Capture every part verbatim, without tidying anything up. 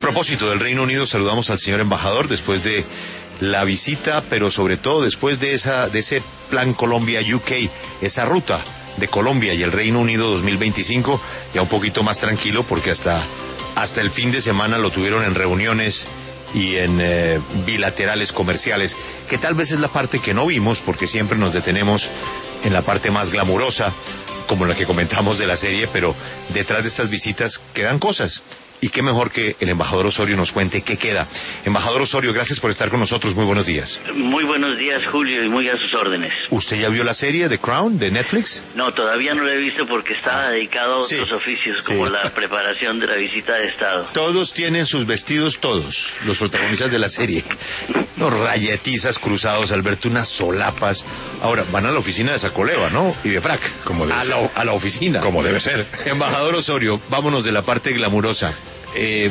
propósito del Reino Unido, saludamos al señor embajador después de la visita, pero sobre todo después de esa de ese plan Colombia U K, esa ruta de Colombia y el Reino Unido dos mil veinticinco, ya un poquito más tranquilo porque hasta, hasta el fin de semana lo tuvieron en reuniones y en eh, bilaterales comerciales, que tal vez es la parte que no vimos porque siempre nos detenemos en la parte más glamurosa, como la que comentamos de la serie, pero detrás de estas visitas quedan cosas. Y qué mejor que el embajador Osorio nos cuente qué queda. Embajador Osorio, gracias por estar con nosotros. Muy buenos días. Muy buenos días, Julio, y muy a sus órdenes. ¿Usted ya vio la serie The Crown de Netflix? No, todavía no la he visto porque estaba dedicado a otros sí, oficios, sí. como la preparación de la visita de Estado. Todos tienen sus vestidos, todos, los protagonistas de la serie. Unos rayetizas cruzados, Alberto, unas solapas. Ahora, van a la oficina de Sacoleva, ¿no? Y de Frac. Como debe a ser. La, a la oficina. Como debe ser. Embajador Osorio, vámonos de la parte glamurosa. Eh,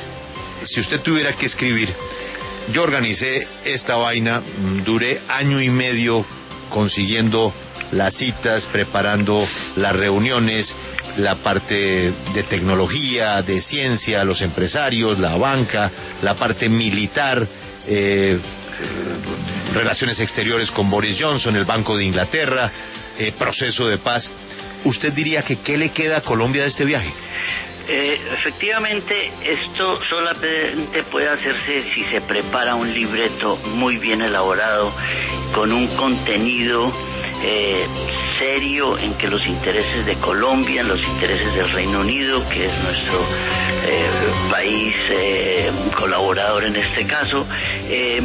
si usted tuviera que escribir, yo organicé esta vaina, duré año y medio consiguiendo las citas, preparando las reuniones, la parte de tecnología, de ciencia, los empresarios, la banca, la parte militar, eh, relaciones exteriores con Boris Johnson, el Banco de Inglaterra, eh, proceso de paz. ¿Usted diría que qué le queda a Colombia de este viaje? Eh, efectivamente, esto solamente puede hacerse si se prepara un libreto muy bien elaborado, con un contenido eh, serio en que los intereses de Colombia, los intereses del Reino Unido, que es nuestro eh, país eh, colaborador en este caso, eh,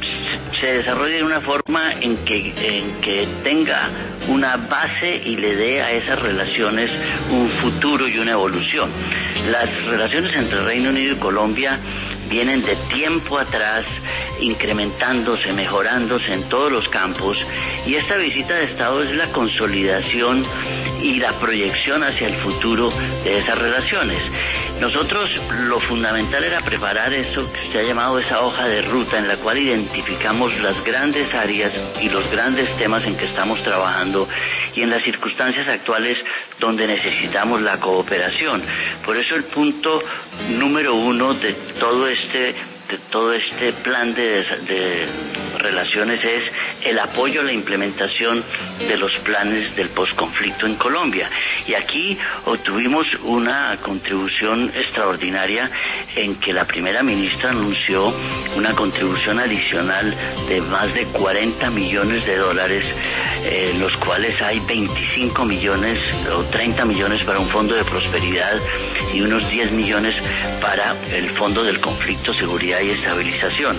se desarrolle de una forma en que, en que tenga una base y le dé a esas relaciones un futuro y una evolución. Las relaciones entre Reino Unido y Colombia vienen de tiempo atrás incrementándose, mejorándose en todos los campos, y esta visita de Estado es la consolidación y la proyección hacia el futuro de esas relaciones. Nosotros lo fundamental era preparar eso que se ha llamado esa hoja de ruta, en la cual identificamos las grandes áreas y los grandes temas en que estamos trabajando y en las circunstancias actuales donde necesitamos la cooperación. Por eso el punto número uno de todo este de todo este plan de, de relaciones es el apoyo a la implementación de los planes del posconflicto en Colombia. Y aquí obtuvimos una contribución extraordinaria en que la primera ministra anunció una contribución adicional de más de cuarenta millones de dólares, eh, los cuales hay veinticinco millones o treinta millones para un fondo de prosperidad y unos diez millones para el fondo del conflicto, seguridad y estabilización.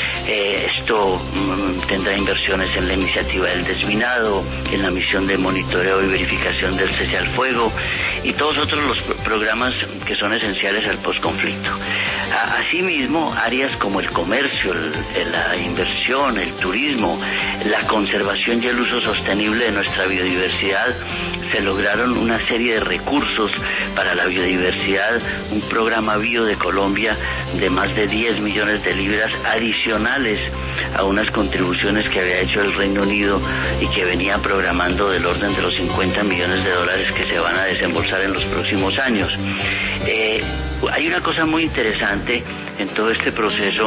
Eh, esto mm, tendrá inversiones en la iniciativa del desminado, en la misión de monitoreo y verificación del cese al fuego y todos otros los programas que son esenciales al posconflicto. Asimismo, áreas como el comercio, el, la inversión, el turismo, la conservación y el uso sostenible de nuestra biodiversidad, se lograron una serie de recursos para la biodiversidad, un programa Bio de Colombia de más de diez millones de libras adicionales a unas contribuciones que había hecho el Reino Unido y que venía programando del orden de los cincuenta millones de dólares que se van a desembolsar en los próximos años. Eh, hay una cosa muy interesante en todo este proceso,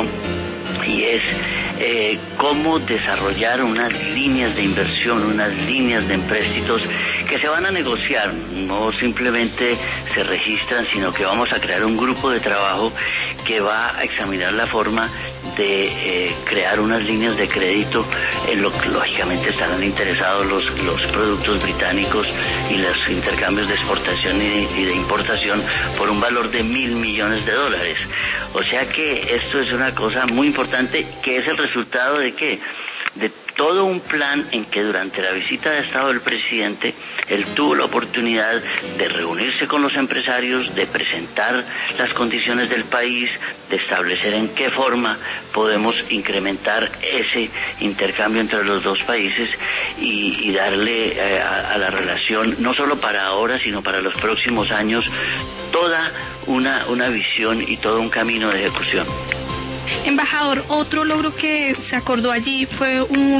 y es eh, cómo desarrollar unas líneas de inversión, unas líneas de empréstitos que se van a negociar, no simplemente se registran, sino que vamos a crear un grupo de trabajo que va a examinar la forma de eh, crear unas líneas de crédito en lo que lógicamente estarán interesados los, los productos británicos y los intercambios de exportación y de, y de importación por un valor de mil millones de dólares. O sea que esto es una cosa muy importante, que es el resultado de ¿qué? De todo un plan en que durante la visita de Estado del presidente, él tuvo la oportunidad de reunirse con los empresarios, de presentar las condiciones del país, de establecer en qué forma podemos incrementar ese intercambio entre los dos países y, y darle eh, a, a la relación, no solo para ahora, sino para los próximos años, toda una, una visión y todo un camino de ejecución. Embajador, otro logro que se acordó allí fue un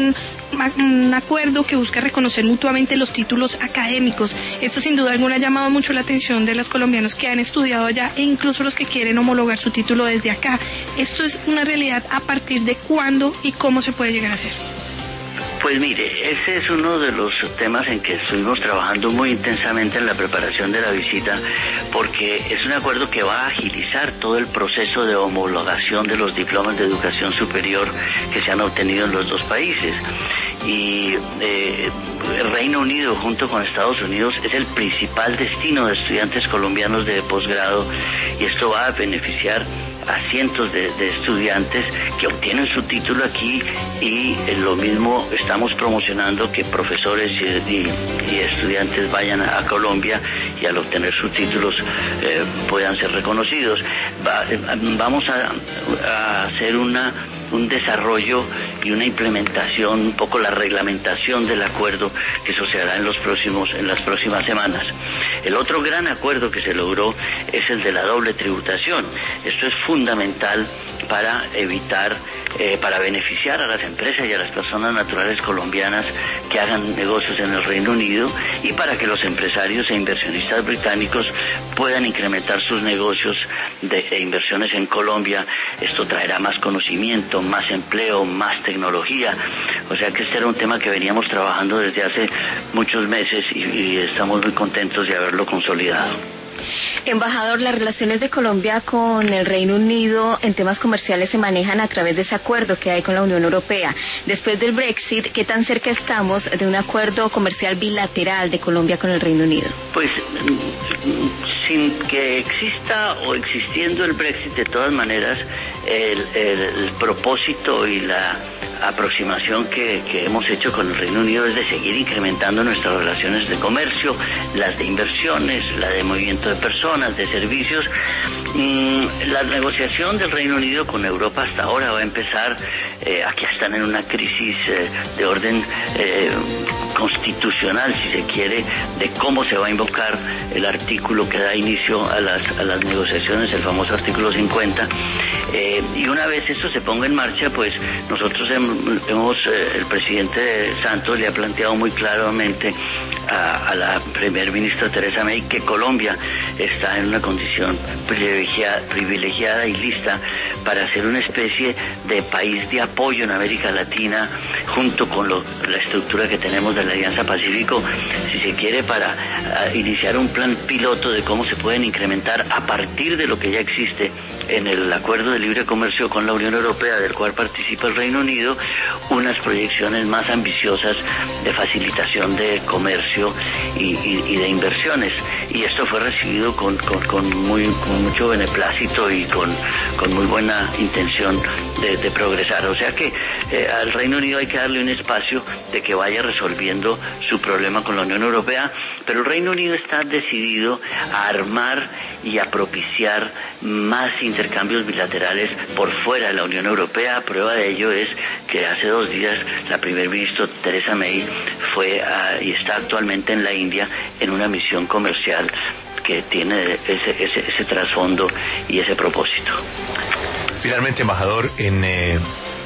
un acuerdo que busca reconocer mutuamente los títulos académicos. Esto sin duda alguna ha llamado mucho la atención de los colombianos que han estudiado allá e incluso los que quieren homologar su título desde acá. ¿Esto es una realidad a partir de cuándo y cómo se puede llegar a hacer? Pues mire, ese es uno de los temas en que estuvimos trabajando muy intensamente en la preparación de la visita, porque es un acuerdo que va a agilizar todo el proceso de homologación de los diplomas de educación superior que se han obtenido en los dos países. Y eh, el Reino Unido junto con Estados Unidos es el principal destino de estudiantes colombianos de posgrado, y esto va a beneficiar a cientos de, de estudiantes que obtienen su título aquí, y eh, lo mismo estamos promocionando que profesores y, y, y estudiantes vayan a, a Colombia y al obtener sus títulos eh, puedan ser reconocidos. Va, eh, vamos a, a hacer una un desarrollo y una implementación, un poco la reglamentación del acuerdo, que eso se hará en los próximos, en las próximas semanas. El otro gran acuerdo que se logró es el de la doble tributación. Esto es fundamental para evitar, eh, para beneficiar a las empresas y a las personas naturales colombianas que hagan negocios en el Reino Unido, y para que los empresarios e inversionistas británicos puedan incrementar sus negocios de, e inversiones en Colombia. Esto traerá más conocimiento, más empleo, más tecnología. O sea que este era un tema que veníamos trabajando desde hace muchos meses y, y estamos muy contentos de haberlo consolidado. Embajador, las relaciones de Colombia con el Reino Unido en temas comerciales se manejan a través de ese acuerdo que hay con la Unión Europea. Después del Brexit, ¿qué tan cerca estamos de un acuerdo comercial bilateral de Colombia con el Reino Unido? Pues sin que exista o existiendo el Brexit, de todas maneras, el, el, el propósito y la aproximación que, que hemos hecho con el Reino Unido es de seguir incrementando nuestras relaciones de comercio, las de inversiones, la de movimiento de personas, de servicios. Mm, la negociación del Reino Unido con Europa hasta ahora va a empezar, eh, aquí están en una crisis eh, de orden eh, constitucional, si se quiere, de cómo se va a invocar el artículo que da inicio a las, a las negociaciones, el famoso artículo cincuenta. Eh, y una vez esto se ponga en marcha, pues nosotros hemos, hemos eh, el presidente Santos le ha planteado muy claramente a, a la primer ministra Theresa May que Colombia está en una condición privilegiada, privilegiada y lista para ser una especie de país de apoyo en América Latina, junto con lo, la estructura que tenemos de la Alianza Pacífico, si se quiere, para a, iniciar un plan piloto de cómo se pueden incrementar a partir de lo que ya existe en el acuerdo de libre comercio con la Unión Europea, del cual participa el Reino Unido, unas proyecciones más ambiciosas de facilitación de comercio y, y, y de inversiones. Y esto fue recibido con, con, con, muy, con mucho beneplácito y con, con muy buena intención de, de progresar. O sea que eh, al Reino Unido hay que darle un espacio de que vaya resolviendo su problema con la Unión Europea, pero el Reino Unido está decidido a armar y a propiciar más intercambios bilaterales por fuera de la Unión Europea. Prueba de ello es que hace dos días la primer ministra Theresa May fue a, y está actualmente en la India en una misión comercial que tiene ese, ese, ese trasfondo y ese propósito. Finalmente, embajador, en eh,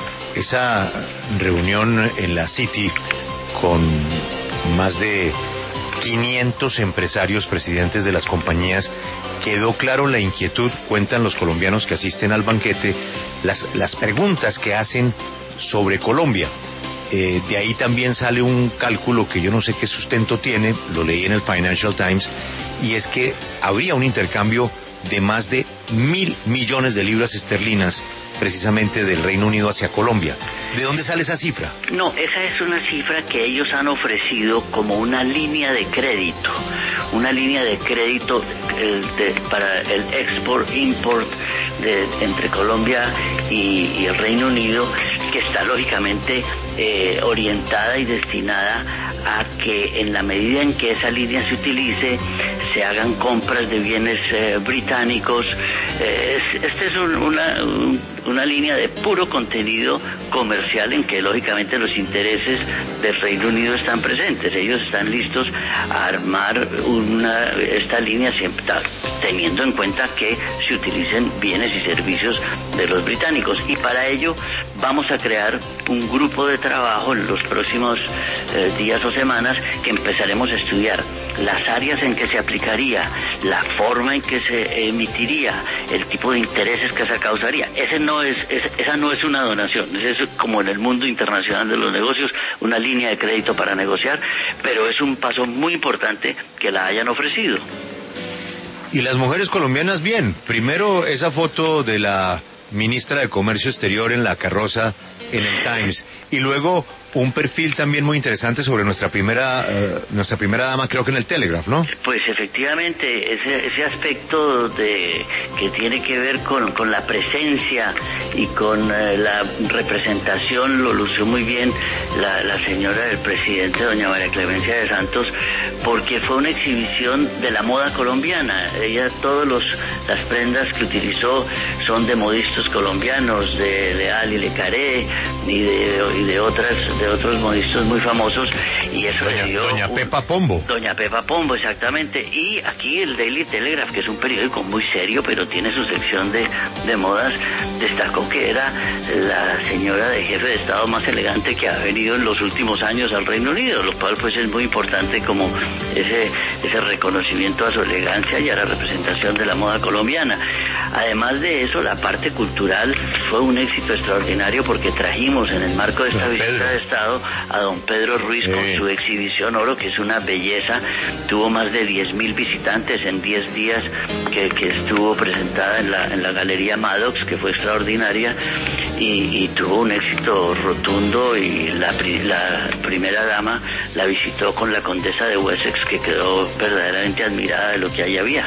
esa reunión en la City con más de quinientos empresarios, presidentes de las compañías, quedó claro la inquietud, cuentan los colombianos que asisten al banquete, las, las preguntas que hacen sobre Colombia. Eh, de ahí también sale un cálculo que yo no sé qué sustento tiene, lo leí en el Financial Times, y es que habría un intercambio de más de mil millones de libras esterlinas precisamente del Reino Unido hacia Colombia. ¿De dónde sale esa cifra? No, esa es una cifra que ellos han ofrecido como una línea de crédito, una línea de crédito el de, para el export-import de, entre Colombia y, y el Reino Unido, que está lógicamente eh, orientada y destinada a que en la medida en que esa línea se utilice, se hagan compras de bienes eh, británicos. Eh, es, este es un, una, un, una línea de puro contenido comercial en que lógicamente los intereses del Reino Unido están presentes. Ellos están listos a armar una, esta línea siempre teniendo en cuenta que se utilicen bienes y servicios de los británicos, y para ello vamos a crear un grupo de trabajo en los próximos eh, días o semanas que empezaremos a estudiar las áreas en que se aplicaría, la forma en que se emitiría, el tipo de intereses que se causaría. Ese no es, es esa no es una donación, es como en el mundo internacional de los negocios, una línea de crédito para negociar, pero es un paso muy importante que la hayan ofrecido. Y las mujeres colombianas, bien, primero esa foto de la ministra de Comercio Exterior en la carroza en el Times, y luego un perfil también muy interesante sobre nuestra primera uh, nuestra primera dama, creo que en el Telegraph, ¿no? Pues efectivamente, ese, ese aspecto de que tiene que ver con, con la presencia y con uh, la representación lo lució muy bien la, la señora del presidente, doña María Clemencia de Santos, porque fue una exhibición de la moda colombiana. Ella, todos los las prendas que utilizó son de modistas colombianos, de Leal y Le Carré y de, y de otras de otros modistas muy famosos, y eso doña, dio doña un, Pepa Pombo. Doña Pepa Pombo, exactamente. Y aquí el Daily Telegraph, que es un periódico muy serio, pero tiene su sección de, de modas, destacó que era la señora de jefe de Estado más elegante que ha venido en los últimos años al Reino Unido, lo cual pues es muy importante como ese, ese reconocimiento a su elegancia y a la representación de la moda colombiana. Además de eso, la parte cultural fue un éxito extraordinario porque trajimos en el marco de esta don visita Pedro. de Estado a don Pedro Ruiz eh. con su exhibición Oro, que es una belleza. Tuvo más de diez mil visitantes en diez días que, que estuvo presentada en la, en la Galería Maddox, que fue extraordinaria, y, y tuvo un éxito rotundo, y la, la primera dama la visitó con la condesa de Wessex, que quedó verdaderamente admirada de lo que allí había.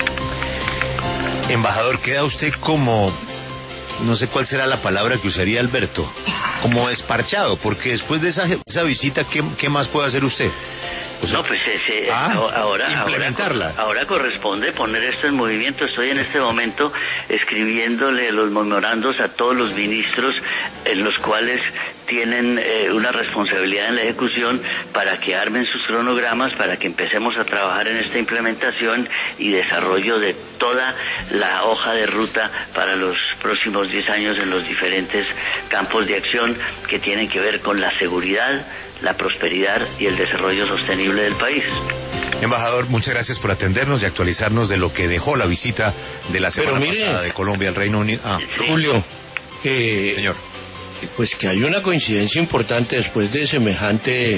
Embajador, queda usted como, no sé cuál será la palabra que usaría Alberto, como desparchado, porque después de esa, esa visita, ¿qué, qué más puede hacer usted? O sea, no, pues ese, ah, ahora, implementarla. Ahora, ahora corresponde poner esto en movimiento. Estoy en este momento escribiéndole los memorandos a todos los ministros, en los cuales tienen eh, una responsabilidad en la ejecución, para que armen sus cronogramas, para que empecemos a trabajar en esta implementación y desarrollo de toda la hoja de ruta para los próximos diez años en los diferentes campos de acción que tienen que ver con la seguridad, la prosperidad y el desarrollo sostenible del país. Embajador, muchas gracias por atendernos y actualizarnos de lo que dejó la visita de la semana mire, pasada de Colombia al Reino Unido. Ah. Sí. Julio, eh, señor, pues que hay una coincidencia importante después de semejante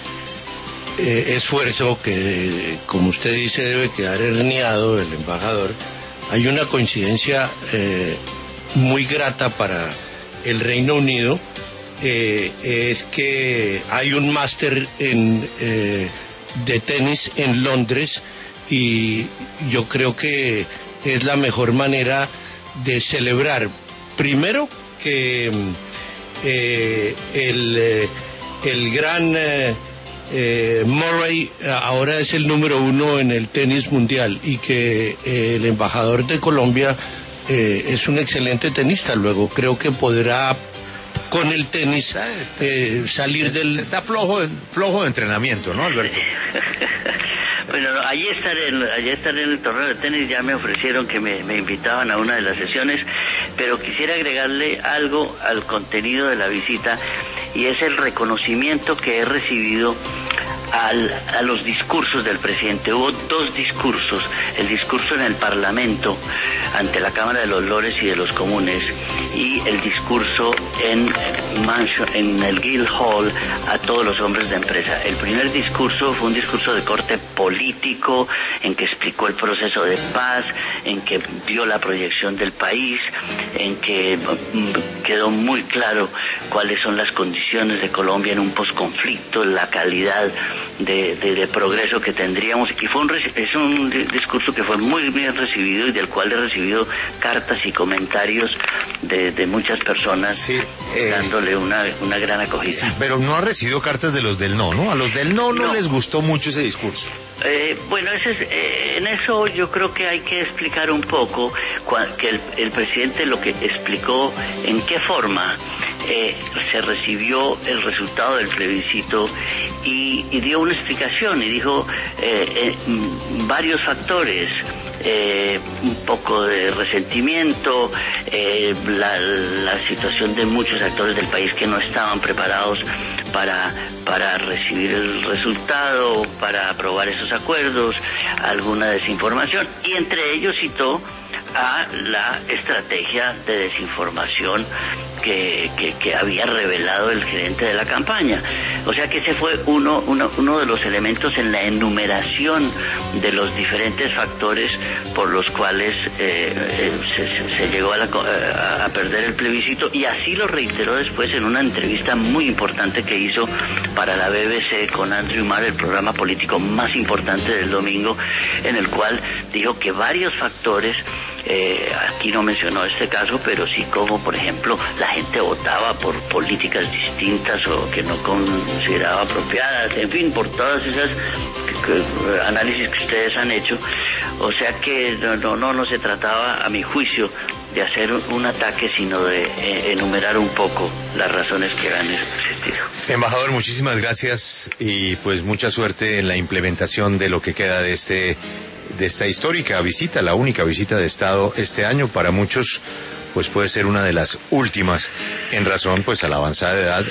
eh, esfuerzo que, como usted dice, debe quedar herniado el embajador. Hay una coincidencia eh, muy grata para el Reino Unido. Eh, es que hay un máster en eh, de tenis en Londres, y yo creo que es la mejor manera de celebrar, primero, que eh, el, eh, el gran eh, eh, Murray ahora es el número uno en el tenis mundial, y que eh, el embajador de Colombia eh, es un excelente tenista. Luego creo que podrá con el tenis eh, salir está, del... Está flojo de, flojo de entrenamiento, ¿no, Alberto? Bueno, no, allí estaré, allí estaré en el torneo de tenis. Ya me ofrecieron que me, me invitaban a una de las sesiones, pero quisiera agregarle algo al contenido de la visita, y es el reconocimiento que he recibido Al, a los discursos del presidente. Hubo dos discursos: el discurso en el Parlamento ante la Cámara de los Lores y de los Comunes, y el discurso en Mansion, en el Guildhall, a todos los hombres de empresa. El primer discurso fue un discurso de corte político, en que explicó el proceso de paz, en que dio la proyección del país, en que quedó muy claro cuáles son las condiciones de Colombia en un posconflicto, la calidad de, de, de progreso que tendríamos. Y fue un, es un discurso que fue muy bien recibido y del cual he recibido cartas y comentarios de, de muchas personas, sí, eh, dándole una, una gran acogida. Sí, pero no ha recibido cartas de los del no, ¿no? A los del no no, no les gustó mucho ese discurso. Eh, bueno, ese es, eh, en eso yo creo que hay que explicar un poco cua, que el, el presidente lo que explicó en qué forma eh, se recibió el resultado del plebiscito y, y dio una explicación y dijo eh, eh, varios factores. Eh, un poco de resentimiento, eh, la, la situación de muchos actores del país que no estaban preparados para, para recibir el resultado, para aprobar esos acuerdos, alguna desinformación, y entre ellos citó a la estrategia de desinformación que, que, que había revelado el gerente de la campaña. O sea que ese fue uno, uno, uno de los elementos en la enumeración de los diferentes factores por los cuales eh, eh, se, se llegó a, la, a, a perder el plebiscito, y así lo reiteró después en una entrevista muy importante que hizo para la B B C con Andrew Marr, el programa político más importante del domingo, en el cual dijo que varios factores, Eh, aquí no mencionó este caso, pero sí como, por ejemplo, la gente votaba por políticas distintas o que no consideraba apropiadas, en fin, por todas esas que, que, análisis que ustedes han hecho. O sea que no, no, no, no se trataba, a mi juicio, de hacer un, un ataque, sino de eh, enumerar un poco las razones que han existido. Embajador, muchísimas gracias y pues mucha suerte en la implementación de lo que queda de este de esta histórica visita, la única visita de Estado este año. Para muchos pues puede ser una de las últimas, en razón pues a la avanzada edad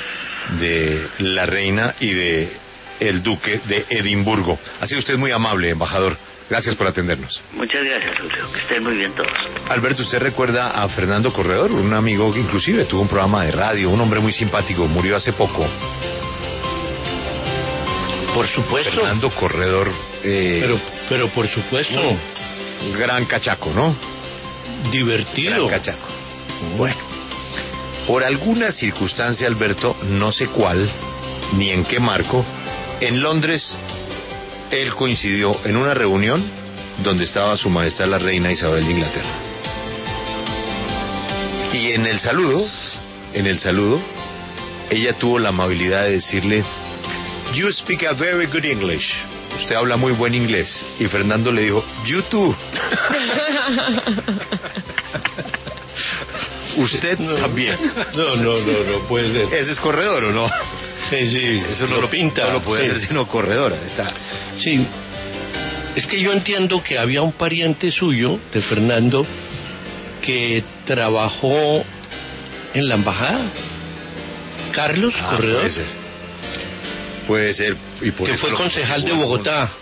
de la reina y de el duque de Edimburgo. Ha sido usted muy amable, embajador. Gracias por atendernos. Muchas gracias, Julio. Que estén muy bien todos. Alberto, ¿usted recuerda a Fernando Corredor? Un amigo que inclusive tuvo un programa de radio, un hombre muy simpático, murió hace poco. Por supuesto. Fernando Corredor. Eh, pero, pero por supuesto. Un gran cachaco, ¿no? Divertido. Gran cachaco. Bueno, por alguna circunstancia, Alberto, no sé cuál, ni en qué marco, en Londres, él coincidió en una reunión donde estaba su majestad la reina Isabel de Inglaterra. Y en el saludo, en el saludo, ella tuvo la amabilidad de decirle: "You speak a very good English". Usted habla muy buen inglés. Y Fernando le dijo: "You too". Usted no, también. No, no, no, no puede ser. ¿Ese es Corredor o no? Sí, sí. Eso no lo, lo pinta. No lo puede sí. hacer sino Corredor. Está. Sí. Es que yo entiendo que había un pariente suyo, de Fernando, que trabajó en la embajada. Carlos ah, Corredor. Puede ser. Puede ser. Y por que fue concejal de Bogotá.